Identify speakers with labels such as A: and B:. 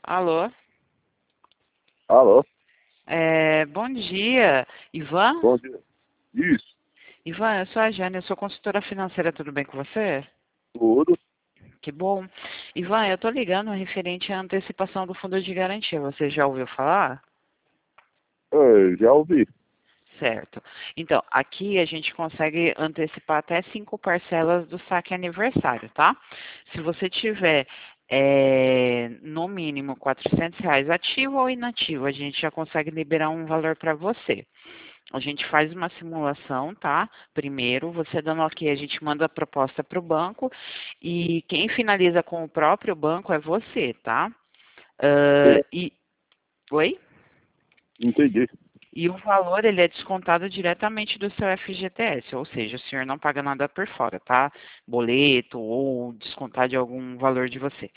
A: Alô?
B: Alô?
A: Bom dia, Ivan?
B: Bom dia. Isso,
A: Ivan, eu sou a Jane, eu sou consultora financeira, tudo bem com você?
B: tudo.
A: Que bom. Ivan, eu tô ligando referente à antecipação do fundo de garantia, você já ouviu falar?
B: Já ouvi.
A: Certo. Então, aqui a gente consegue antecipar até 5 parcelas do saque aniversário, tá? Se você tiver, no mínimo R$ 400 ativo ou inativo, a gente já consegue liberar um valor para você. A gente faz uma simulação, tá? Primeiro, você dando ok, a gente manda a proposta para o banco e quem finaliza com o próprio banco é você, tá?
B: Sim,
A: Oi?
B: entendi.
A: E o valor, ele é descontado diretamente do seu FGTS, ou seja, o senhor não paga nada por fora, tá? Boleto ou descontar de algum valor de você.